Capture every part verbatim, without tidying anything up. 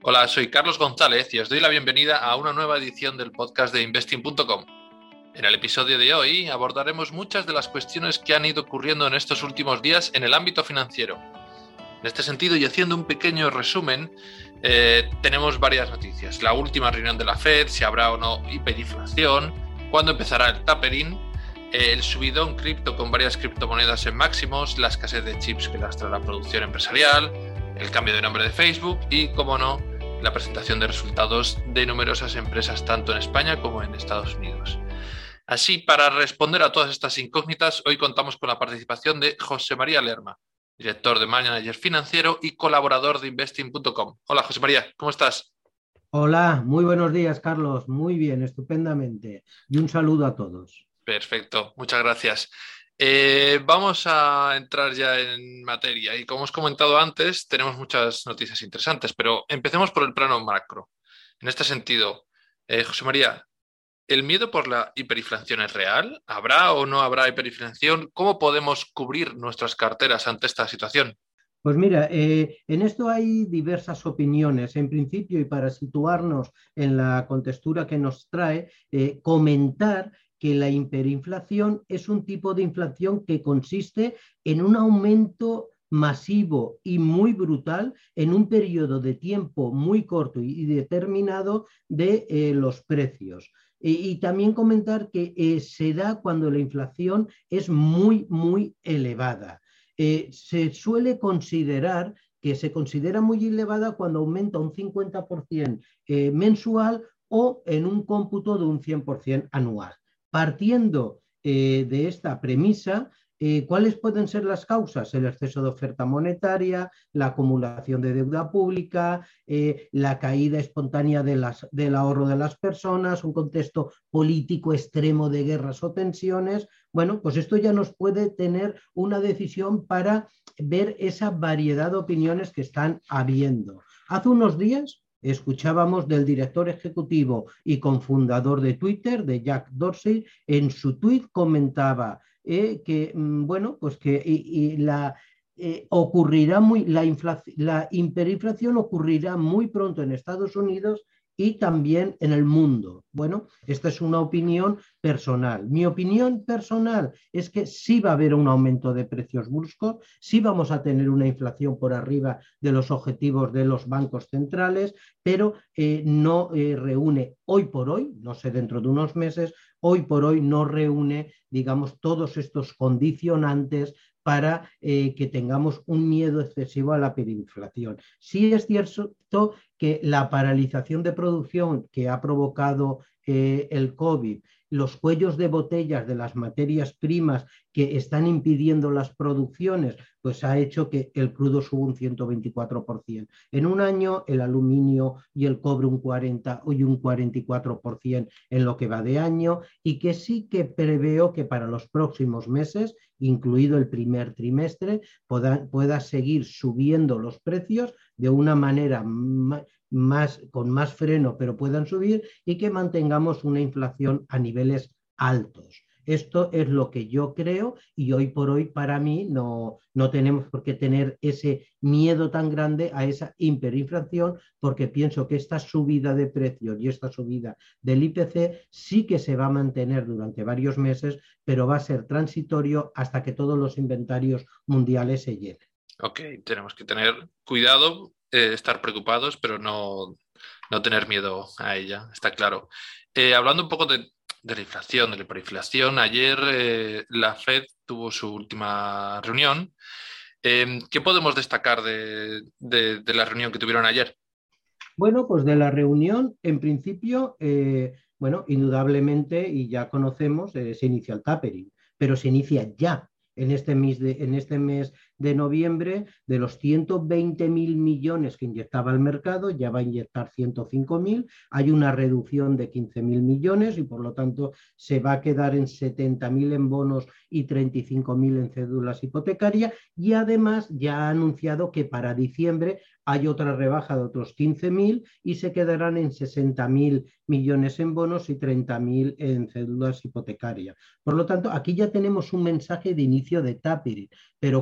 Hola, soy Carlos González y os doy la bienvenida a una nueva edición del podcast de investing punto com. En el episodio de hoy abordaremos muchas de las cuestiones que han ido ocurriendo en estos últimos días en el ámbito financiero. En este sentido, y haciendo un pequeño resumen, eh, tenemos varias noticias. La última reunión de la Fed, si habrá o no hiperinflación, cuándo empezará el tapering, eh, el subidón cripto con varias criptomonedas en máximos, la escasez de chips que lastra la producción empresarial, el cambio de nombre de Facebook y, como no, la presentación de resultados de numerosas empresas tanto en España como en Estados Unidos. Así, para responder a todas estas incógnitas, hoy contamos con la participación de José María Lerma, director de Manager Financiero y colaborador de investing punto com. Hola, José María, ¿cómo estás? Hola, muy buenos días, Carlos. Muy bien, estupendamente. Y un saludo a todos. Perfecto, muchas gracias. Eh, vamos a entrar ya en materia y como os comentado antes, tenemos muchas noticias interesantes, pero empecemos por el plano macro. En este sentido, eh, José María, ¿el miedo por la hiperinflación es real? ¿Habrá o no habrá hiperinflación? ¿Cómo podemos cubrir nuestras carteras ante esta situación? Pues mira, eh, en esto hay diversas opiniones. En principio, y para situarnos en la contextura que nos trae, eh, comentar que la hiperinflación es un tipo de inflación que consiste en un aumento masivo y muy brutal en un periodo de tiempo muy corto y determinado de eh, los precios. Y, y también comentar que eh, se da cuando la inflación es muy, muy elevada. Eh, se suele considerar que se considera muy elevada cuando aumenta un cincuenta por ciento eh, mensual o en un cómputo de un cien por ciento anual. Partiendo eh, de esta premisa, eh, ¿cuáles pueden ser las causas? El exceso de oferta monetaria, la acumulación de deuda pública, eh, la caída espontánea de las, del ahorro de las personas, un contexto político extremo de guerras o tensiones. Bueno, pues esto ya nos puede tener una decisión para ver esa variedad de opiniones que están habiendo. Hace unos días escuchábamos del director ejecutivo y cofundador de Twitter, de Jack Dorsey. En su tweet comentaba eh, que, bueno, pues que y, y la, eh, ocurrirá muy, la, la hiperinflación ocurrirá muy pronto en Estados Unidos y también en el mundo. Bueno, esta es una opinión personal. Mi opinión personal es que sí va a haber un aumento de precios bruscos, sí vamos a tener una inflación por arriba de los objetivos de los bancos centrales, pero eh, no eh, reúne hoy por hoy, no sé, dentro de unos meses, hoy por hoy no reúne, digamos, todos estos condicionantes para eh, que tengamos un miedo excesivo a la hiperinflación. Sí es cierto que la paralización de producción que ha provocado eh, el COVID, los cuellos de botellas de las materias primas que están impidiendo las producciones, pues ha hecho que el crudo suba un ciento veinticuatro por ciento. En un año el aluminio y el cobre un cuarenta y un cuarenta y cuatro por ciento en lo que va de año, y que sí que preveo que para los próximos meses, incluido el primer trimestre, pueda, pueda seguir subiendo los precios de una manera más, más, con más freno, pero puedan subir, y que mantengamos una inflación a niveles altos. Esto es lo que yo creo, y hoy por hoy para mí no, no tenemos por qué tener ese miedo tan grande a esa hiperinflación, porque pienso que esta subida de precios y esta subida del I P C sí que se va a mantener durante varios meses, pero va a ser transitorio hasta que todos los inventarios mundiales se llenen. Ok, tenemos que tener cuidado, eh, estar preocupados, pero no, no tener miedo a ella, está claro. Eh, hablando un poco de, de la inflación, de la hiperinflación, ayer eh, la Fed tuvo su última reunión. Eh, ¿Qué podemos destacar de, de, de la reunión que tuvieron ayer? Bueno, pues de la reunión, en principio, eh, bueno, indudablemente, y ya conocemos, eh, se inicia el tapering, pero se inicia ya. En este mes de, en este mes de noviembre, de los ciento veinte mil millones que inyectaba el mercado, ya va a inyectar ciento cinco mil, hay una reducción de quince mil millones y por lo tanto se va a quedar en setenta mil en bonos y treinta y cinco mil en cédulas hipotecarias, y además ya ha anunciado que para diciembre hay otra rebaja de otros quince mil y se quedarán en sesenta mil millones en bonos y treinta mil en cédulas hipotecarias. Por lo tanto, aquí ya tenemos un mensaje de inicio de tapering, pero cuidado,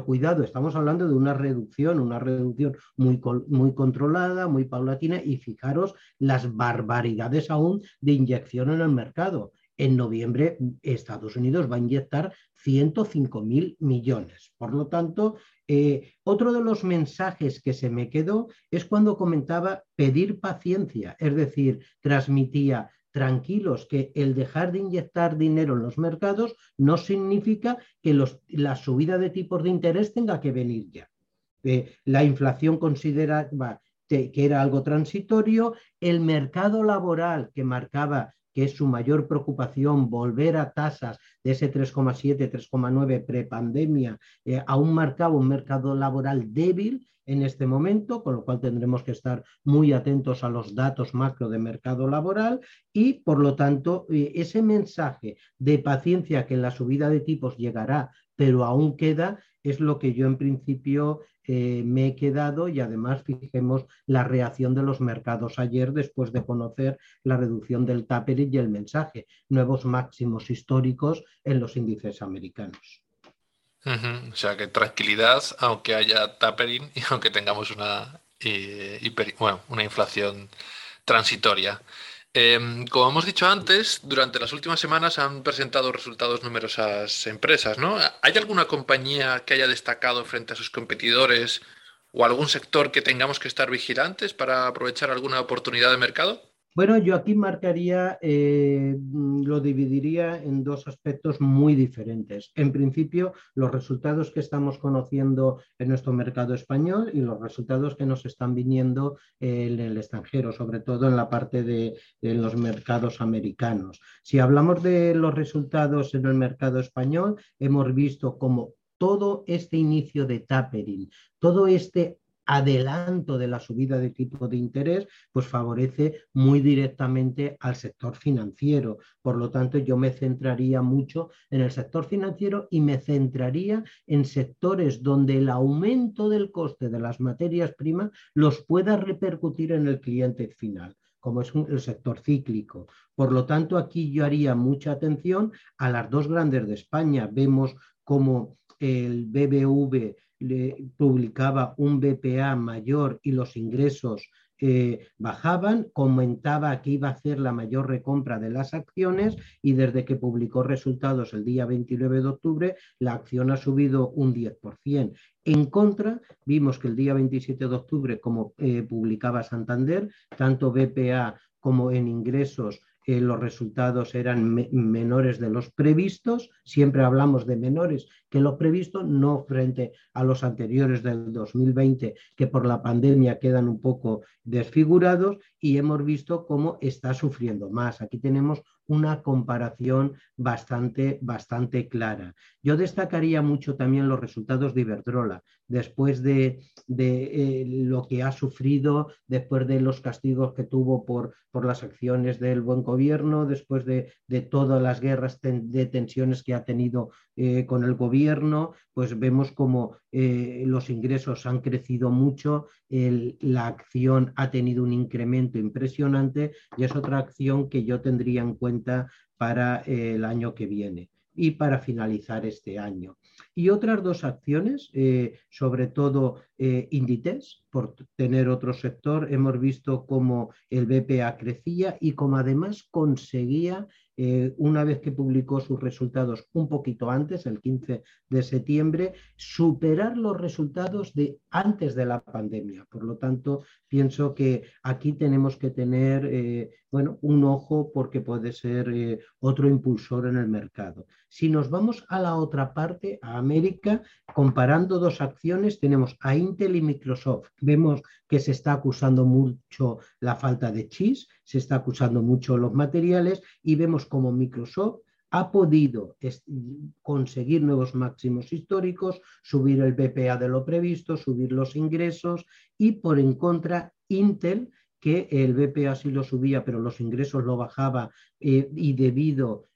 mercado. Estamos hablando de una reducción, una reducción muy, muy controlada, muy paulatina, y fijaros las barbaridades aún de inyección en el mercado. En noviembre Estados Unidos va a inyectar ciento cinco mil millones. Por lo tanto, eh, otro de los mensajes que se me quedó es cuando comentaba pedir paciencia, es decir, transmitía tranquilos que el dejar de inyectar dinero en los mercados no significa que los, la subida de tipos de interés tenga que venir ya. Eh, la inflación consideraba que, que era algo transitorio, el mercado laboral que marcaba que es su mayor preocupación, volver a tasas de ese tres coma siete, tres coma nueve prepandemia, eh, aún marcaba un mercado laboral débil en este momento, con lo cual tendremos que estar muy atentos a los datos macro de mercado laboral y, por lo tanto, eh, ese mensaje de paciencia que la subida de tipos llegará, pero aún queda, es lo que yo en principio eh, me he quedado, y además fijemos la reacción de los mercados ayer después de conocer la reducción del tapering y el mensaje, nuevos máximos históricos en los índices americanos. Uh-huh. O sea que tranquilidad, aunque haya tapering y aunque tengamos una, eh, hiper, bueno, una inflación transitoria. Eh, como hemos dicho antes, durante las últimas semanas han presentado resultados numerosas empresas, ¿no? ¿Hay alguna compañía que haya destacado frente a sus competidores o algún sector que tengamos que estar vigilantes para aprovechar alguna oportunidad de mercado? Bueno, yo aquí marcaría, eh, lo dividiría en dos aspectos muy diferentes. En principio, los resultados que estamos conociendo en nuestro mercado español y los resultados que nos están viniendo en el extranjero, sobre todo en la parte de, de los mercados americanos. Si hablamos de los resultados en el mercado español, hemos visto como todo este inicio de tapering, todo este adelanto de la subida de tipo de interés, pues favorece muy directamente al sector financiero. Por lo tanto, yo me centraría mucho en el sector financiero y me centraría en sectores donde el aumento del coste de las materias primas los pueda repercutir en el cliente final, como es el sector cíclico. Por lo tanto, aquí yo haría mucha atención a las dos grandes de España. Vemos como el B B V le publicaba un B P A mayor y los ingresos eh, bajaban, comentaba que iba a hacer la mayor recompra de las acciones y desde que publicó resultados el día veintinueve de octubre, la acción ha subido un diez por ciento. En contra, vimos que el día veintisiete de octubre, como eh, publicaba Santander, tanto B P A como en ingresos, Eh, los resultados eran me menores de los previstos, siempre hablamos de menores que los previstos, no frente a los anteriores del dos mil veinte, que por la pandemia quedan un poco desfigurados, y hemos visto cómo está sufriendo más. Aquí tenemos una comparación bastante, bastante clara. Yo destacaría mucho también los resultados de Iberdrola, después de, de eh, lo que ha sufrido, después de los castigos que tuvo por, por las acciones del buen gobierno, después de, de todas las guerras ten, de tensiones que ha tenido eh, con el gobierno, pues vemos como eh, los ingresos han crecido mucho, el, la acción ha tenido un incremento impresionante y es otra acción que yo tendría en cuenta para eh, el año que viene y para finalizar este año. Y otras dos acciones, eh, sobre todo eh, Inditex, por tener otro sector, hemos visto cómo el B P A crecía y cómo además conseguía, eh, una vez que publicó sus resultados un poquito antes, el quince de septiembre, superar los resultados de antes de la pandemia. Por lo tanto, pienso que aquí tenemos que tener eh, bueno, un ojo porque puede ser eh, otro impulsor en el mercado. Si nos vamos a la otra parte, a América, comparando dos acciones, tenemos a Intel y Microsoft. Vemos que se está acusando mucho la falta de chips, se está acusando mucho los materiales y vemos como Microsoft ha podido conseguir nuevos máximos históricos, subir el B P A de lo previsto, subir los ingresos y por en contra Intel, que el B P A sí lo subía pero los ingresos lo bajaba eh, y debido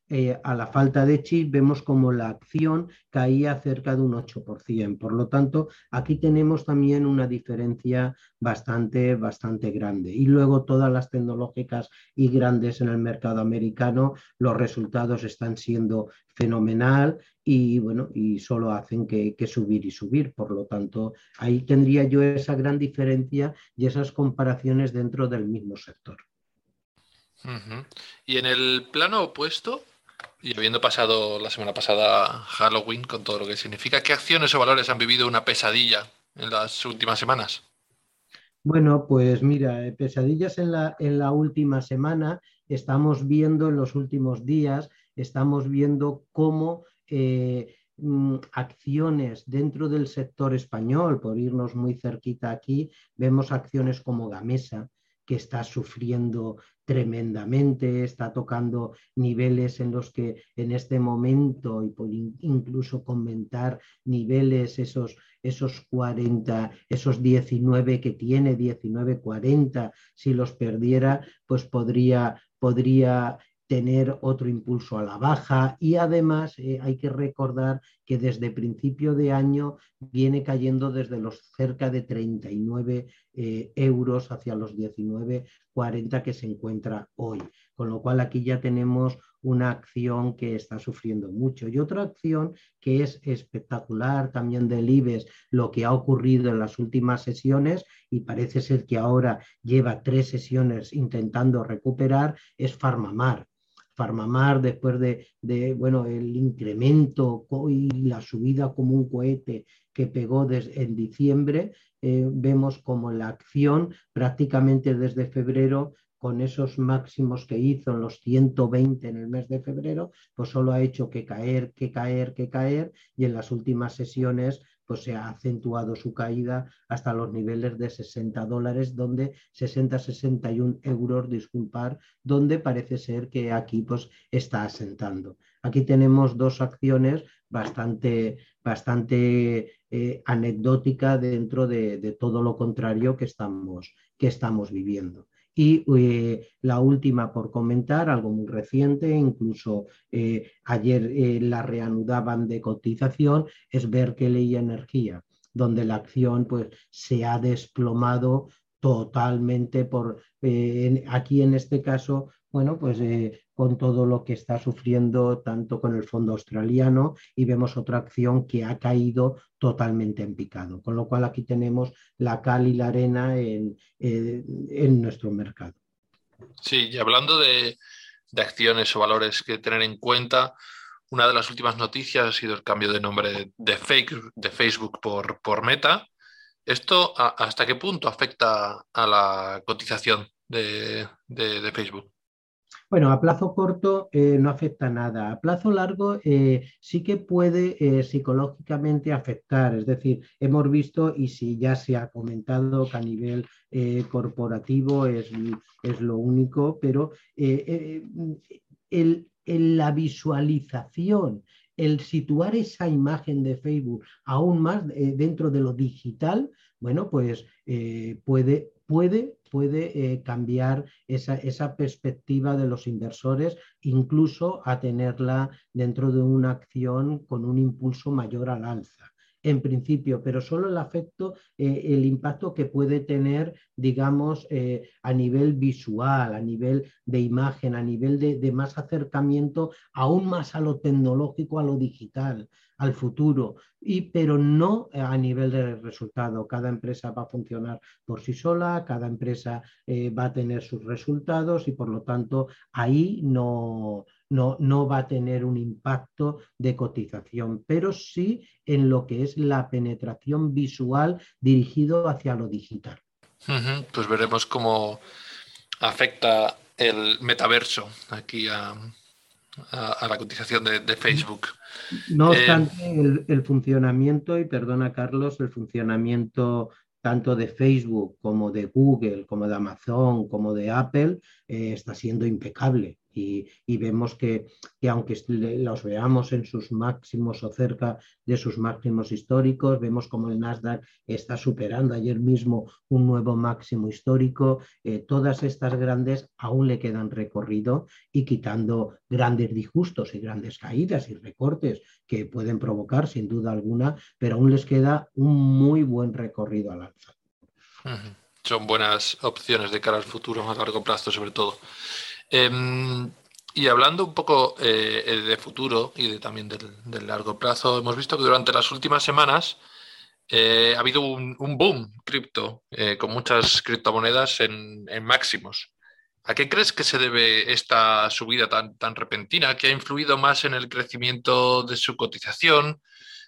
eh, a la falta de chip, vemos como la acción caía cerca de un ocho por ciento. Por lo tanto, aquí tenemos también una diferencia bastante, bastante grande. Y luego todas las tecnológicas y grandes en el mercado americano, los resultados están siendo fenomenal y bueno, y solo hacen que, que subir y subir. Por lo tanto, ahí tendría yo esa gran diferencia y esas comparaciones dentro del mismo sector. Uh-huh. Y en el plano opuesto, y habiendo pasado la semana pasada Halloween con todo lo que significa, ¿qué acciones o valores han vivido una pesadilla en las últimas semanas? Bueno, pues mira, eh, pesadillas en la, en la última semana, estamos viendo en los últimos días, estamos viendo cómo eh, mm, acciones dentro del sector español, por irnos muy cerquita aquí, vemos acciones como Gamesa, que está sufriendo tremendamente, está tocando niveles en los que en este momento, y por in- incluso comentar niveles esos esos cuarenta, esos diecinueve que tiene, diecinueve cuarenta, si los perdiera, pues podría, podría tener otro impulso a la baja y además eh, hay que recordar que desde principio de año viene cayendo desde los cerca de treinta y nueve eh, euros hacia los diecinueve cuarenta que se encuentra hoy, con lo cual aquí ya tenemos una acción que está sufriendo mucho. Y otra acción que es espectacular también del IBEX, lo que ha ocurrido en las últimas sesiones, y parece ser que ahora lleva tres sesiones intentando recuperar, es Farmamar. Farmamar, después de, de bueno, el incremento y la subida como un cohete que pegó des, en diciembre, eh, vemos como la acción prácticamente desde febrero con esos máximos que hizo en los ciento veinte en el mes de febrero, pues solo ha hecho que caer, que caer, que caer, y en las últimas sesiones pues se ha acentuado su caída hasta los niveles de sesenta dólares, donde sesenta, sesenta y uno euros, disculpar, donde parece ser que aquí pues está asentando. Aquí tenemos dos acciones bastante, bastante eh, anecdótica dentro de, de todo lo contrario que estamos, que estamos viviendo. Y eh, la última por comentar, algo muy reciente, incluso eh, ayer eh, la reanudaban de cotización, es Berkeley Energía, donde la acción pues, se ha desplomado totalmente por, eh, en, aquí en este caso, bueno, pues eh, con todo lo que está sufriendo tanto con el fondo australiano y vemos otra acción que ha caído totalmente en picado, con lo cual aquí tenemos la cal y la arena en, eh, en nuestro mercado. Sí, y hablando de, de acciones o valores que tener en cuenta, una de las últimas noticias ha sido el cambio de nombre de, fake, de Facebook por, por Meta. ¿Esto a, hasta qué punto afecta a la cotización de, de, de Facebook? Bueno, a plazo corto eh, no afecta nada. A plazo largo eh, sí que puede eh, psicológicamente afectar. Es decir, hemos visto y si ya se ha comentado que a nivel eh, corporativo es, es, lo único, pero eh, eh, el, el, la visualización, el situar esa imagen de Facebook aún más eh, dentro de lo digital, bueno, pues eh, puede, puede, puede eh, cambiar esa, esa perspectiva de los inversores, incluso a tenerla dentro de una acción con un impulso mayor al alza en principio, pero solo el afecto, eh, el impacto que puede tener, digamos, eh, a nivel visual, a nivel de imagen, a nivel de, de más acercamiento, aún más a lo tecnológico, a lo digital, al futuro, y, pero no a nivel de resultado. Cada empresa va a funcionar por sí sola, cada empresa eh, va a tener sus resultados y por lo tanto ahí no, no, no va a tener un impacto de cotización, pero sí en lo que es la penetración visual dirigido hacia lo digital. Uh-huh. Pues veremos cómo afecta el metaverso aquí a, a, a la cotización de, de Facebook. No Eh, obstante, el, el, funcionamiento, y perdona Carlos, el funcionamiento tanto de Facebook como de Google, como de Amazon, como de Apple, eh, está siendo impecable. Y, y vemos que, que aunque los veamos en sus máximos o cerca de sus máximos históricos, vemos como el Nasdaq está superando ayer mismo un nuevo máximo histórico. Eh, todas estas grandes aún le quedan recorrido y quitando grandes disgustos y grandes caídas y recortes que pueden provocar sin duda alguna, pero aún les queda un muy buen recorrido al alza. Uh-huh. Son buenas opciones de cara al futuro, a largo plazo sobre todo. Eh, y hablando un poco eh, de futuro y de, también del, del largo plazo, hemos visto que durante las últimas semanas eh, ha habido un, un boom cripto, eh, con muchas criptomonedas en, en máximos. ¿A qué crees que se debe esta subida tan, tan repentina, que ha influido más en el crecimiento de su cotización?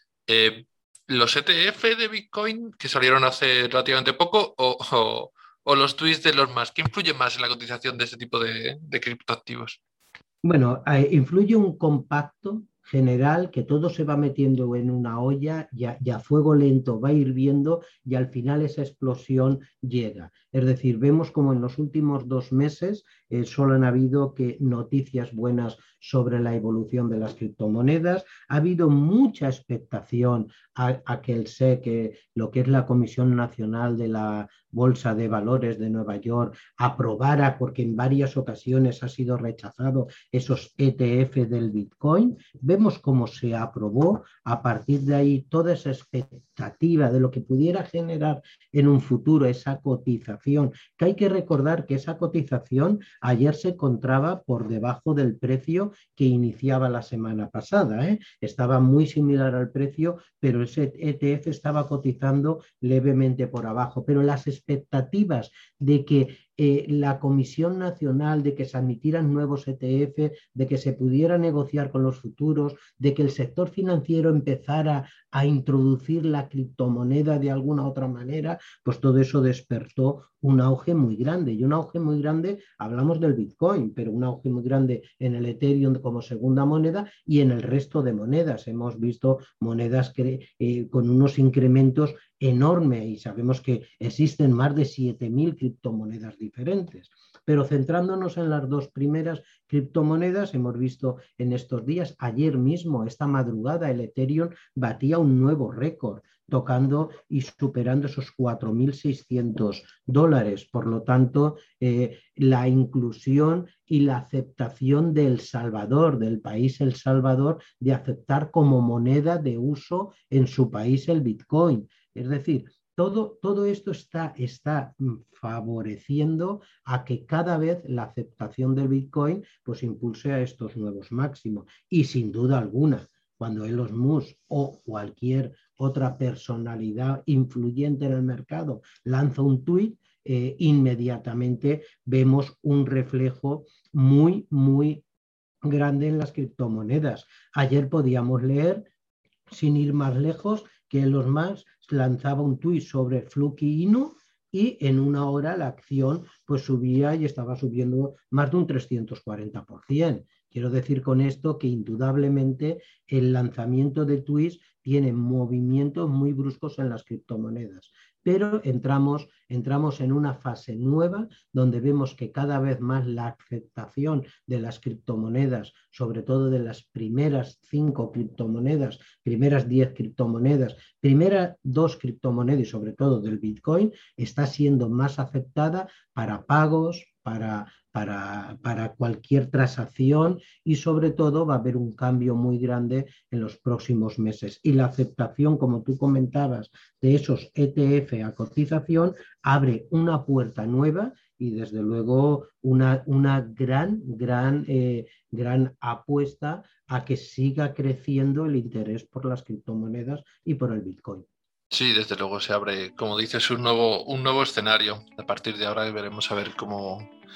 Eh, ¿Los E T F de Bitcoin que salieron hace relativamente poco o, o, o los tweets de los más? ¿Qué influye más en la cotización de este tipo de, de criptoactivos? Bueno, eh, influye un compacto general que todo se va metiendo en una olla y a, y a fuego lento va hirviendo y al final esa explosión llega. Es decir, vemos como en los últimos dos meses eh, solo han habido que noticias buenas sobre la evolución de las criptomonedas. Ha habido mucha expectación a, a que el S E C, lo que es la Comisión Nacional de la Bolsa de Valores de Nueva York, aprobara, porque en varias ocasiones ha sido rechazado, esos E T F del Bitcoin. Vemos cómo se aprobó. A partir de ahí toda esa expectativa de lo que pudiera generar en un futuro esa cotización, que hay que recordar que esa cotización ayer se encontraba por debajo del precio que iniciaba la semana pasada, ¿eh? Estaba muy similar al precio, pero ese E T F estaba cotizando levemente por abajo. Pero las expectativas de que eh, la Comisión Nacional, de que se admitieran nuevos E T F, de que se pudiera negociar con los futuros, de que el sector financiero empezara a introducir la criptomoneda de alguna otra manera, pues todo eso despertó un auge muy grande. Y un auge muy grande, hablamos del Bitcoin, pero un auge muy grande en el Ethereum como segunda moneda y en el resto de monedas. Hemos visto monedas que, eh, con unos incrementos enormes y sabemos que existen más de siete mil criptomonedas diferentes. Pero centrándonos en las dos primeras criptomonedas, hemos visto en estos días, ayer mismo, esta madrugada, el Ethereum batía un nuevo récord, tocando y superando esos cuatro mil seiscientos dólares. Por lo tanto, eh, la inclusión y la aceptación de El Salvador, del país El Salvador, de aceptar como moneda de uso en su país el Bitcoin. Es decir, todo, todo esto está, está favoreciendo a que cada vez la aceptación del Bitcoin pues impulse a estos nuevos máximos. Y sin duda alguna, cuando Elon Musk o cualquier otra personalidad influyente en el mercado lanza un tuit, eh, inmediatamente vemos un reflejo muy, muy grande en las criptomonedas. Ayer podíamos leer, sin ir más lejos, que Elon Musk lanzaba un tuit sobre Fluky Inu y en una hora la acción pues subía y estaba subiendo más de un trescientos cuarenta por ciento. Quiero decir con esto que indudablemente el lanzamiento de tweets tiene movimientos muy bruscos en las criptomonedas. Pero entramos, entramos en una fase nueva donde vemos que cada vez más la aceptación de las criptomonedas, sobre todo de las primeras cinco criptomonedas, primeras diez criptomonedas, primeras dos criptomonedas y sobre todo del Bitcoin, está siendo más aceptada para pagos, para, para, para cualquier transacción y sobre todo va a haber un cambio muy grande en los próximos meses. Y la aceptación, como tú comentabas, de esos E T F a cotización abre una puerta nueva y desde luego una, una gran, gran, eh, gran apuesta a que siga creciendo el interés por las criptomonedas y por el Bitcoin. Sí, desde luego se abre, como dices, un nuevo, un nuevo escenario. A partir de ahora veremos a ver cómo,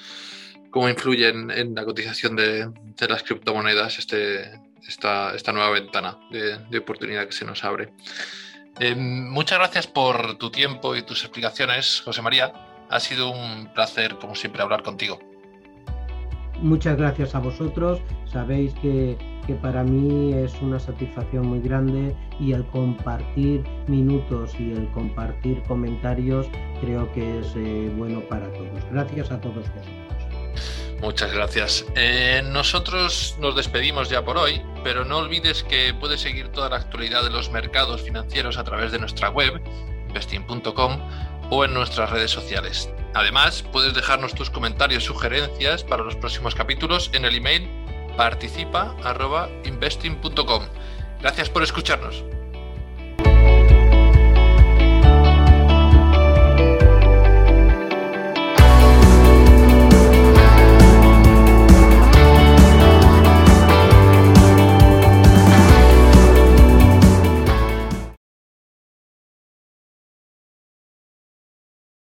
cómo influye en, en la cotización de, de las criptomonedas este, esta, esta nueva ventana de, de oportunidad que se nos abre. Eh, muchas gracias por tu tiempo y tus explicaciones, José María. Ha sido un placer, como siempre, hablar contigo. Muchas gracias a vosotros. Sabéis que, que para mí es una satisfacción muy grande y el compartir minutos y el compartir comentarios creo que es eh, bueno para todos. Gracias a todos vosotros. Muchas gracias. Eh, nosotros nos despedimos ya por hoy, pero no olvides que puedes seguir toda la actualidad de los mercados financieros a través de nuestra web, investing punto com, o en nuestras redes sociales. Además, puedes dejarnos tus comentarios y sugerencias para los próximos capítulos en el email participa arroba investing punto com. Gracias por escucharnos.